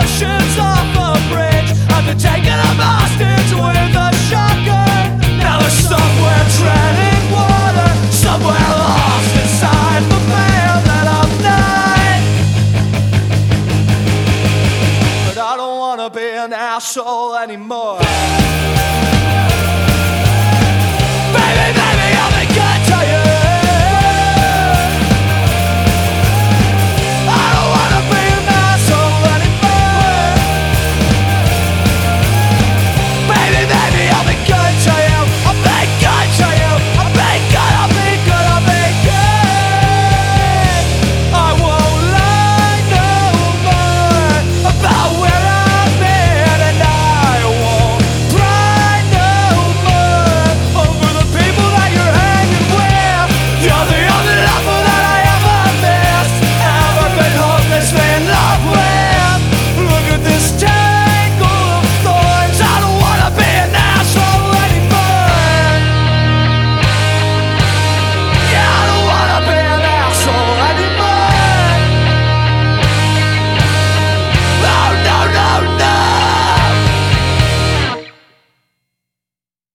Russians off a bridge after taking them hostage with a shotgun. Now they're somewhere treading water, somewhere lost inside the veil that of night. But I don't wanna be an asshole anymore. Baby,